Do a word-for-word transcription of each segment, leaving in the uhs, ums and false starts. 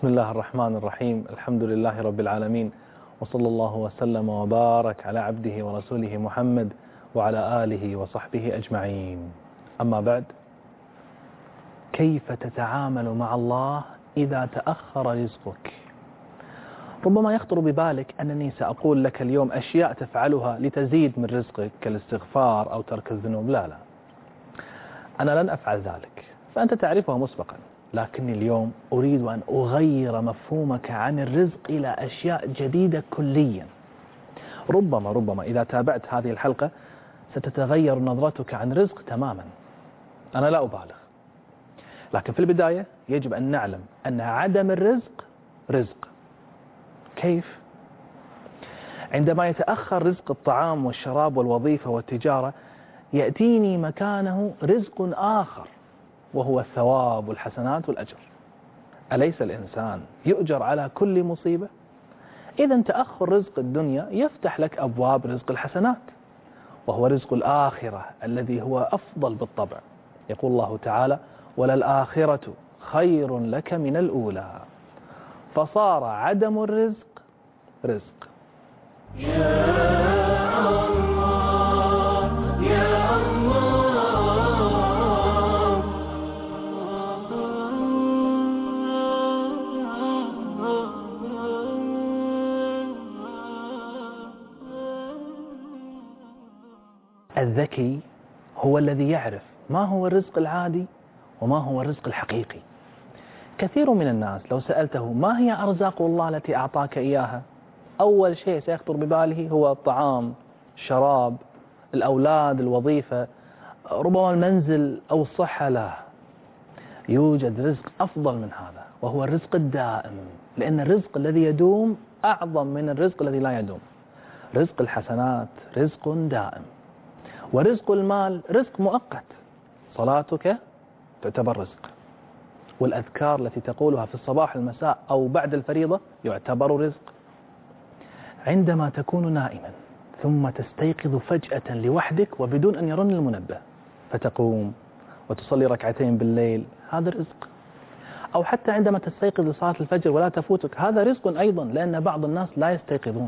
بسم الله الرحمن الرحيم. الحمد لله رب العالمين، وصلى الله وسلم وبارك على عبده ورسوله محمد وعلى آله وصحبه أجمعين. أما بعد، كيف تتعامل مع الله إذا تأخر رزقك؟ ربما يخطر ببالك أنني سأقول لك اليوم أشياء تفعلها لتزيد من رزقك كالاستغفار أو ترك الذنوب. لا لا أنا لن أفعل ذلك، فأنت تعرفها مسبقا. لكني اليوم أريد أن أغير مفهومك عن الرزق إلى أشياء جديدة كليا. ربما ربما إذا تابعت هذه الحلقة ستتغير نظرتك عن الرزق تماما. أنا لا أبالغ، لكن في البداية يجب أن نعلم أن عدم الرزق رزق. كيف؟ عندما يتأخر رزق الطعام والشراب والوظيفة والتجارة، يأتيني مكانه رزق آخر، وهو الثواب والحسنات والأجر. أليس الإنسان يؤجر على كل مصيبة؟ إذا تأخر رزق الدنيا يفتح لك أبواب رزق الحسنات، وهو رزق الآخرة الذي هو أفضل بالطبع. يقول الله تعالى: وللآخرة خير لك من الأولى. فصار عدم الرزق رزق. الذكي هو الذي يعرف ما هو الرزق العادي وما هو الرزق الحقيقي. كثير من الناس لو سألته ما هي أرزاق الله التي أعطاك إياها، أول شيء سيخطر بباله هو الطعام، الشراب، الأولاد، الوظيفة، ربما المنزل أو الصحة. لا، يوجد رزق أفضل من هذا، وهو الرزق الدائم، لأن الرزق الذي يدوم أعظم من الرزق الذي لا يدوم. رزق الحسنات رزق دائم، ورزق المال رزق مؤقت. صلاتك تعتبر رزق، والأذكار التي تقولها في الصباح المساء أو بعد الفريضة يعتبر رزق. عندما تكون نائما ثم تستيقظ فجأة لوحدك وبدون أن يرن المنبه، فتقوم وتصلي ركعتين بالليل، هذا رزق. أو حتى عندما تستيقظ لصلاة الفجر ولا تفوتك، هذا رزق أيضا، لأن بعض الناس لا يستيقظون.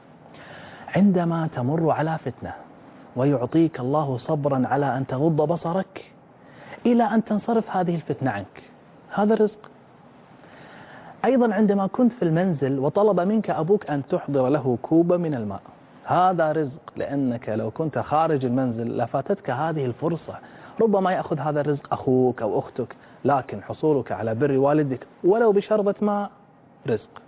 عندما تمر على فتنة ويعطيك الله صبرا على أن تغض بصرك إلى أن تنصرف هذه الفتنة عنك، هذا رزق. أيضا عندما كنت في المنزل وطلب منك أبوك أن تحضر له كوبا من الماء، هذا رزق، لأنك لو كنت خارج المنزل لفاتتك هذه الفرصة. ربما يأخذ هذا الرزق أخوك أو أختك، لكن حصولك على بر والدك ولو بشربة ماء رزق.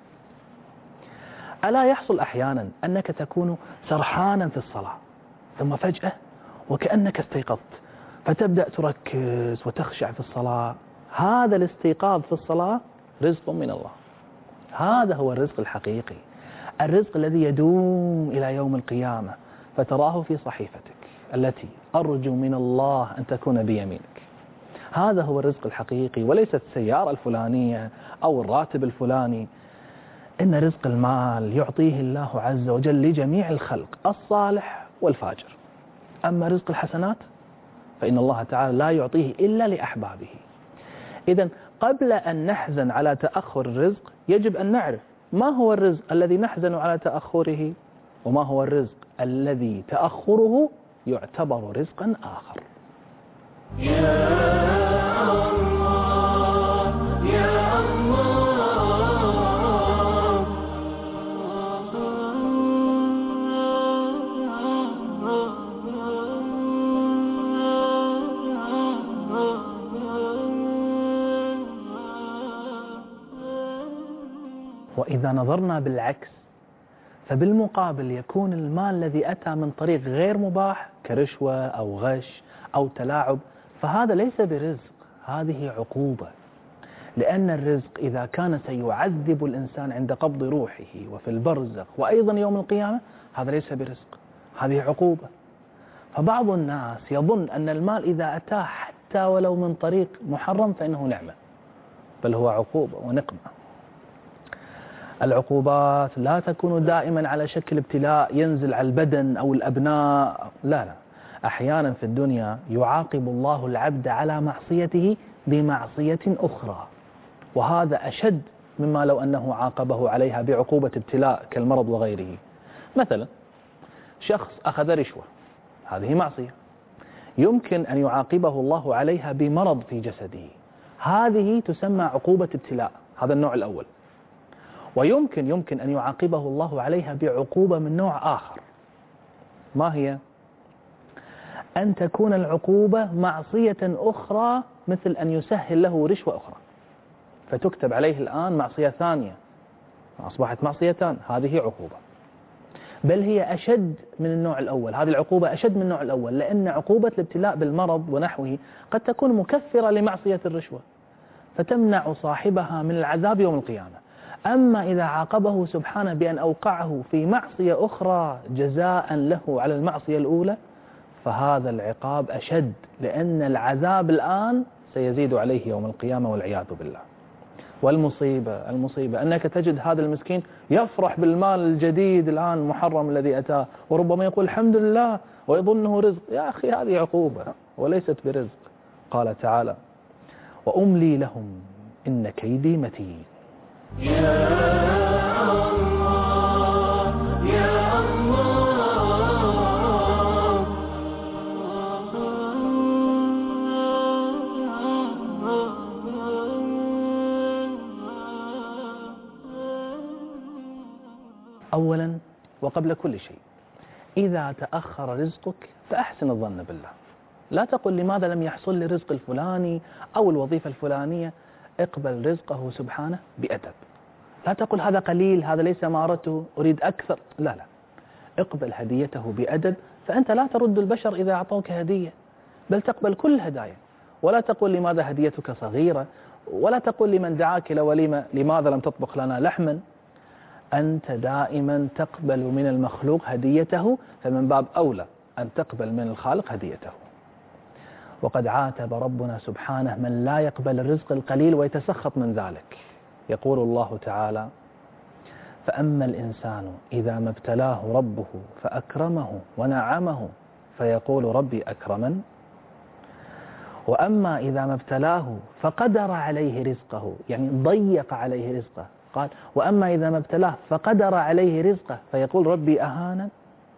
ألا يحصل أحيانا أنك تكون سرحانا في الصلاة ثم فجأة وكأنك استيقظت، فتبدأ تركز وتخشع في الصلاة؟ هذا الاستيقاظ في الصلاة رزق من الله. هذا هو الرزق الحقيقي، الرزق الذي يدوم إلى يوم القيامة، فتراه في صحيفتك التي أرجو من الله أن تكون بيمينك. هذا هو الرزق الحقيقي، وليست السيارة الفلانية أو الراتب الفلاني. إن رزق المال يعطيه الله عز وجل لجميع الخلق، الصالح والفاجر. أما رزق الحسنات فإن الله تعالى لا يعطيه إلا لأحبابه. إذن قبل أن نحزن على تأخر الرزق يجب أن نعرف ما هو الرزق الذي نحزن على تأخره، وما هو الرزق الذي تأخره يعتبر رزقا آخر. وإذا نظرنا بالعكس، فبالمقابل يكون المال الذي أتى من طريق غير مباح كرشوة أو غش أو تلاعب، فهذا ليس برزق، هذه عقوبة. لأن الرزق إذا كان سيعذب الإنسان عند قبض روحه وفي البرزخ وأيضا يوم القيامة، هذا ليس برزق، هذه عقوبة. فبعض الناس يظن أن المال إذا أتاه حتى ولو من طريق محرم فإنه نعمة، بل هو عقوبة ونقمة. العقوبات لا تكون دائما على شكل ابتلاء ينزل على البدن أو الأبناء، لا لا، أحيانا في الدنيا يعاقب الله العبد على معصيته بمعصية أخرى، وهذا أشد مما لو أنه عاقبه عليها بعقوبة ابتلاء كالمرض وغيره. مثلا شخص أخذ رشوة، هذه معصية، يمكن أن يعاقبه الله عليها بمرض في جسده، هذه تسمى عقوبة ابتلاء، هذا النوع الأول. ويمكن يمكن أن يعاقبه الله عليها بعقوبة من نوع آخر، ما هي؟ أن تكون العقوبة معصية أخرى، مثل أن يسهل له رشوة أخرى، فتكتب عليه الآن معصية ثانية، أصبحت معصيتان، هذه عقوبة. بل هي أشد من النوع الأول، هذه العقوبة أشد من النوع الأول، لأن عقوبة الابتلاء بالمرض ونحوه قد تكون مكفرة لمعصية الرشوة فتمنع صاحبها من العذاب يوم القيامة. أما إذا عاقبه سبحانه بأن أوقعه في معصية أخرى جزاء له على المعصية الأولى، فهذا العقاب أشد، لأن العذاب الآن سيزيد عليه يوم القيامة والعياذ بالله. والمصيبة المصيبة أنك تجد هذا المسكين يفرح بالمال الجديد الآن المحرم الذي أتاه، وربما يقول الحمد لله ويظنه رزق. يا أخي هذه عقوبة وليست برزق. قال تعالى: وأملي لهم إن كيدي متين. يا الله يا الله. أولا وقبل كل شيء، إذا تأخر رزقك فأحسن الظن بالله، لا تقل لماذا لم يحصل لي رزق الفلاني أو الوظيفة الفلانية، اقبل رزقه سبحانه بأدب. لا تقل هذا قليل، هذا ليس ما أردته، أريد أكثر، لا لا، اقبل هديته بأدب، فأنت لا ترد البشر إذا أعطوك هدية، بل تقبل كل الهدايا. ولا تقل لماذا هديتك صغيرة، ولا تقل لمن دعاك إلى وليمة لماذا لم تطبخ لنا لحما. أنت دائما تقبل من المخلوق هديته، فمن باب أولى أن تقبل من الخالق هديته. وقد عاتب ربنا سبحانه من لا يقبل الرزق القليل ويتسخط من ذلك. يقول الله تعالى: فأما الإنسان إذا ما ابتلاه ربه فأكرمه ونعمه فيقول ربي أكرمن، وأما إذا ما ابتلاه فقدر عليه رزقه، يعني ضيق عليه رزقه، قال: وأما إذا ما ابتلاه فقدر عليه رزقه فيقول ربي أهانن.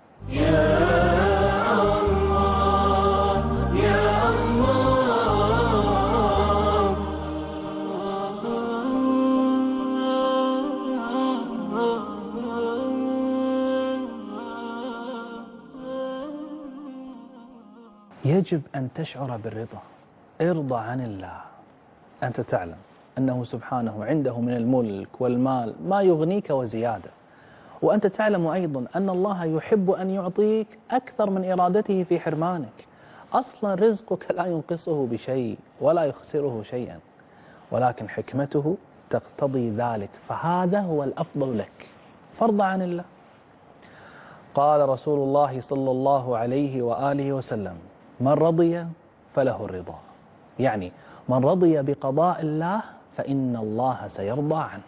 يجب أن تشعر بالرضا. ارضى عن الله. أنت تعلم أنه سبحانه عنده من الملك والمال ما يغنيك وزيادة، وأنت تعلم أيضا أن الله يحب أن يعطيك أكثر من إرادته في حرمانك. أصلا رزقك لا ينقصه بشيء ولا يخسره شيئا، ولكن حكمته تقتضي ذلك، فهذا هو الأفضل لك، فارضى عن الله. قال رسول الله صلى الله عليه وآله وسلم: من رضي فله الرضا، يعني من رضي بقضاء الله فإن الله سيرضى عنه.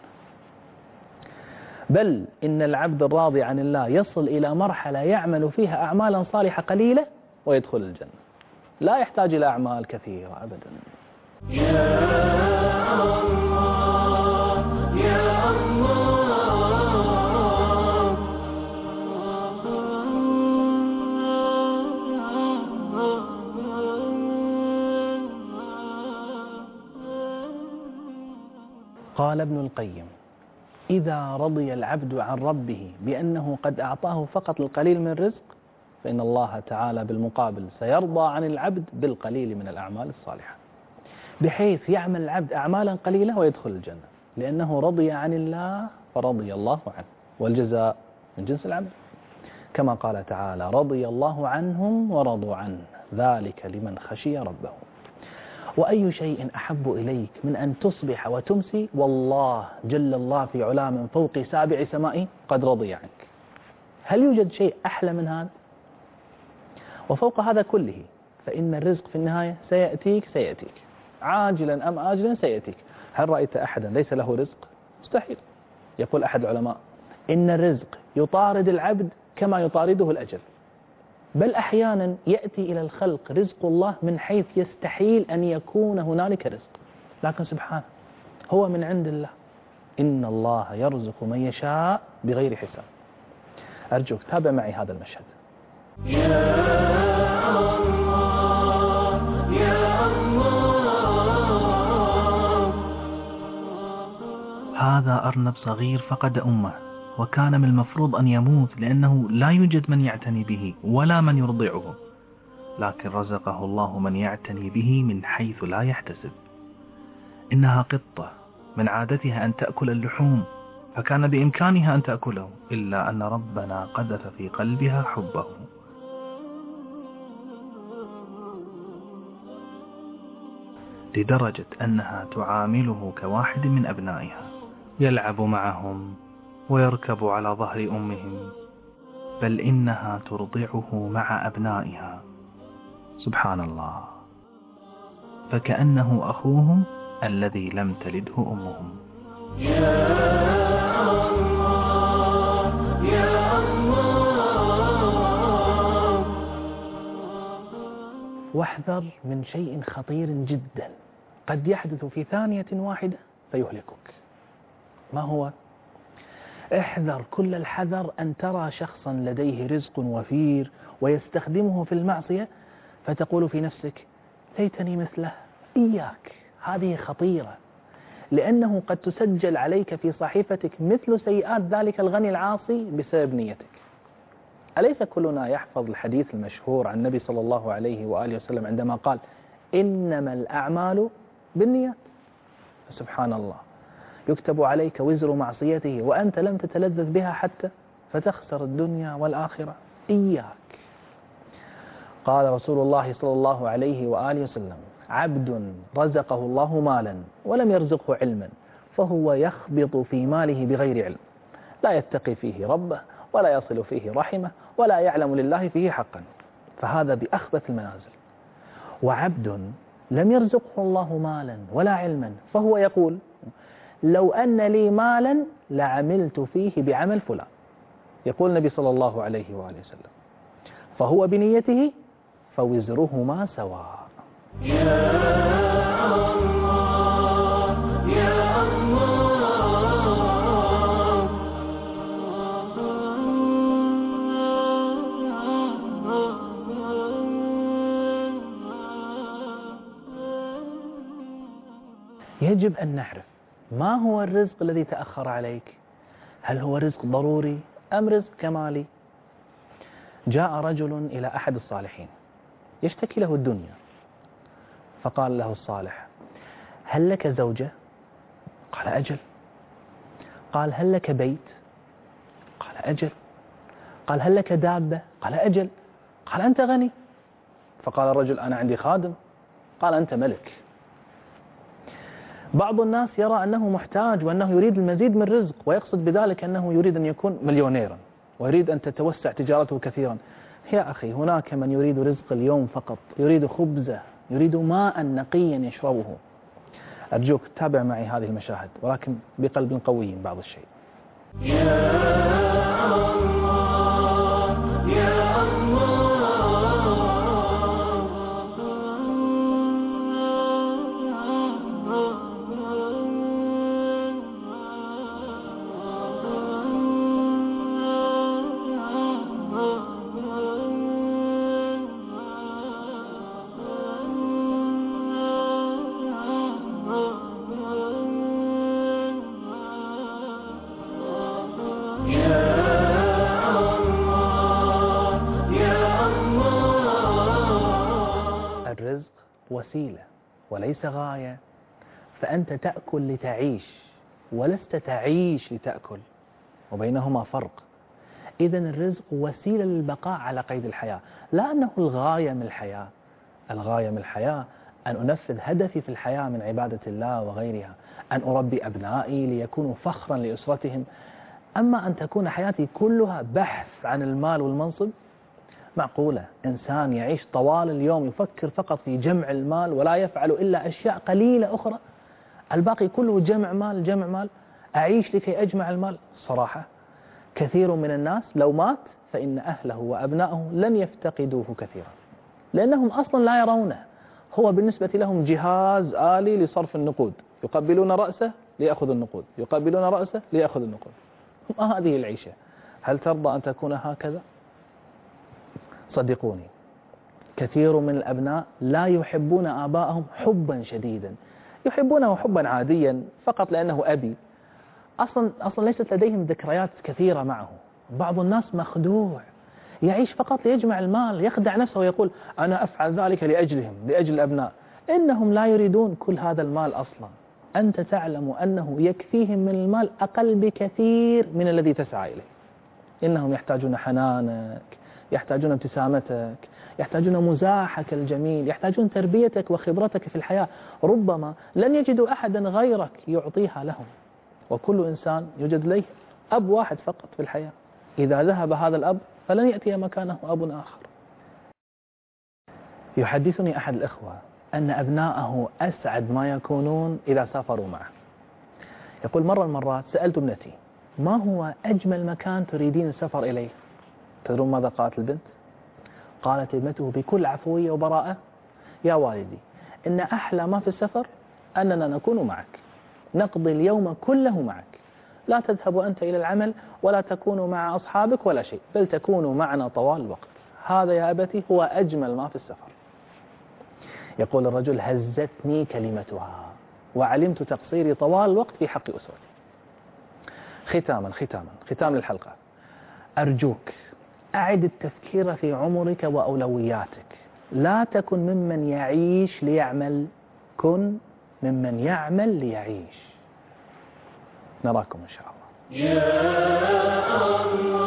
بل إن العبد الراضي عن الله يصل إلى مرحلة يعمل فيها أعمالا صالحة قليلة ويدخل الجنة، لا يحتاج إلى أعمال كثيرة أبدا. يا الله يا الله. قال ابن القيم: إذا رضي العبد عن ربه بأنه قد أعطاه فقط القليل من الرزق، فإن الله تعالى بالمقابل سيرضى عن العبد بالقليل من الأعمال الصالحة، بحيث يعمل العبد أعمالا قليلة ويدخل الجنة، لأنه رضي عن الله فرضي الله عنه، والجزاء من جنس العمل، كما قال تعالى: رضي الله عنهم ورضوا عنه ذلك لمن خشي ربه. وأي شيء أحب إليك من أن تصبح وتمسي والله جل الله في علا من فوق سابع سمائه قد رضي عنك؟ هل يوجد شيء أحلى من هذا؟ وفوق هذا كله فإن الرزق في النهاية سيأتيك سيأتيك عاجلا أم آجلا سيأتيك. هل رأيت أحدا ليس له رزق؟ مستحيل. يقول أحد العلماء: إن الرزق يطارد العبد كما يطارده الأجل، بل أحيانا يأتي إلى الخلق رزق الله من حيث يستحيل أن يكون هنالك رزق، لكن سبحانه هو من عند الله إن الله يرزق من يشاء بغير حساب. أرجوك تابع معي هذا المشهد. يا الله يا الله. هذا أرنب صغير فقد أمه، وكان من المفروض أن يموت لأنه لا يوجد من يعتني به ولا من يرضعه، لكن رزقه الله من يعتني به من حيث لا يحتسب. إنها قطة من عادتها أن تأكل اللحوم، فكان بإمكانها أن تأكله، إلا أن ربنا قذف في قلبها حبه، لدرجة أنها تعامله كواحد من أبنائها، يلعب معهم ويركب على ظهر أمهم، بل إنها ترضعه مع أبنائها. سبحان الله، فكأنه أخوهم الذي لم تلده أمهم. يا الله يا الله. واحذر من شيء خطير جدا قد يحدث في ثانية واحدة فيهلكك. ما هو؟ احذر كل الحذر أن ترى شخصا لديه رزق وفير ويستخدمه في المعصية فتقول في نفسك ليتني مثله. إياك، هذه خطيرة، لأنه قد تسجل عليك في صحيفتك مثل سيئات ذلك الغني العاصي بسبب نيتك. أليس كلنا يحفظ الحديث المشهور عن النبي صلى الله عليه وآله وسلم عندما قال إنما الأعمال بالنيات؟ سبحان الله، يكتب عليك وزر معصيته وأنت لم تتلذذ بها حتى فتخسر الدنيا والآخرة. إياك. قال رسول الله صلى الله عليه وآله وسلم عبد رزقه الله مالا ولم يرزقه علما فهو يخبط في ماله بغير علم، لا يتقي فيه ربه ولا يصل فيه رحمه ولا يعلم لله فيه حقا، فهذا بأخبث المنازل. وعبد لم يرزقه الله مالا ولا علما فهو يقول لو أن لي مالا لعملت فيه بعمل فلان، يقول النبي صلى الله عليه وآله وسلم فهو بنيته فوزرهما سواء. يا الله يا الله. يجب أن نعرف ما هو الرزق الذي تأخر عليك. هل هو رزق ضروري أم رزق كمالي؟ جاء رجل إلى أحد الصالحين يشتكي له الدنيا، فقال له الصالح هل لك زوجة؟ قال أجل. قال هل لك بيت؟ قال أجل. قال هل لك دابة؟ قال أجل. قال أنت غني؟ فقال الرجل أنا عندي خادم. قال أنت ملك. بعض الناس يرى أنه محتاج وأنه يريد المزيد من رزق، ويقصد بذلك أنه يريد أن يكون مليونيرا ويريد أن تتوسع تجارته كثيرا. يا أخي، هناك من يريد رزق اليوم فقط، يريد خبزة، يريد ماء نقيا يشربه. أرجوك تابع معي هذه المشاهد، ولكن بقلب قوي بعض الشيء. يا الله يا الله. الرزق وسيلة وليس غاية، فأنت تأكل لتعيش ولست تعيش لتأكل، وبينهما فرق. إذن الرزق وسيلة للبقاء على قيد الحياة، لا أنه الغاية من الحياة. الغاية من الحياة أن أنفذ هدفي في الحياة من عبادة الله وغيرها، أن أربي أبنائي ليكونوا فخرا لأسرتهم. أما أن تكون حياتي كلها بحث عن المال والمنصب، معقولة إنسان يعيش طوال اليوم يفكر فقط في جمع المال ولا يفعل إلا أشياء قليلة أخرى، الباقي كله جمع مال جمع مال، أعيش لكي أجمع المال؟ صراحة كثير من الناس لو مات فإن أهله وأبنائه لن يفتقدوه كثيرا، لأنهم أصلا لا يرونه، هو بالنسبة لهم جهاز آلي لصرف النقود، يقبلون رأسه ليأخذوا النقود، يقبلون رأسه ليأخذوا النقود. ما هذه العيشة؟ هل ترضى أن تكون هكذا؟ صدقوني كثير من الأبناء لا يحبون آباءهم حبا شديدا، يحبونه حبا عاديا فقط لأنه أبي، أصلا أصلا ليست لديهم ذكريات كثيرة معه. بعض الناس مخدوع، يعيش فقط ليجمع المال، يخدع نفسه ويقول أنا أفعل ذلك لأجلهم، لأجل الأبناء. إنهم لا يريدون كل هذا المال أصلا. أنت تعلم أنه يكفيهم من المال أقل بكثير من الذي تسعى إليه. إنهم يحتاجون حنانك، يحتاجون ابتسامتك، يحتاجون مزاحك الجميل، يحتاجون تربيتك وخبرتك في الحياة. ربما لن يجدوا أحدا غيرك يعطيها لهم، وكل إنسان يوجد له أب واحد فقط في الحياة. إذا ذهب هذا الأب فلن يأتي مكانه أب آخر. يحدثني أحد الإخوة أن أبناءه أسعد ما يكونون إذا سافروا معه. يقول مرة المرات سألت ابنتي ما هو أجمل مكان تريدين السفر إليه؟ تدرون ماذا قالت البنت؟ قالت ابنته بكل عفوية وبراءة يا والدي إن أحلى ما في السفر أننا نكون معك، نقضي اليوم كله معك، لا تذهب أنت إلى العمل ولا تكون مع أصحابك ولا شيء، بل تكونوا معنا طوال الوقت. هذا يا أبتي هو أجمل ما في السفر. يقول الرجل هزتني كلمتها وعلمت تقصيري طوال الوقت في حق أسرتي. ختاما ختاما ختام للحلقة، أرجوك أعد التفكير في عمرك وأولوياتك. لا تكن ممن يعيش ليعمل، كن ممن يعمل ليعيش. نراكم إن شاء الله. يا الله.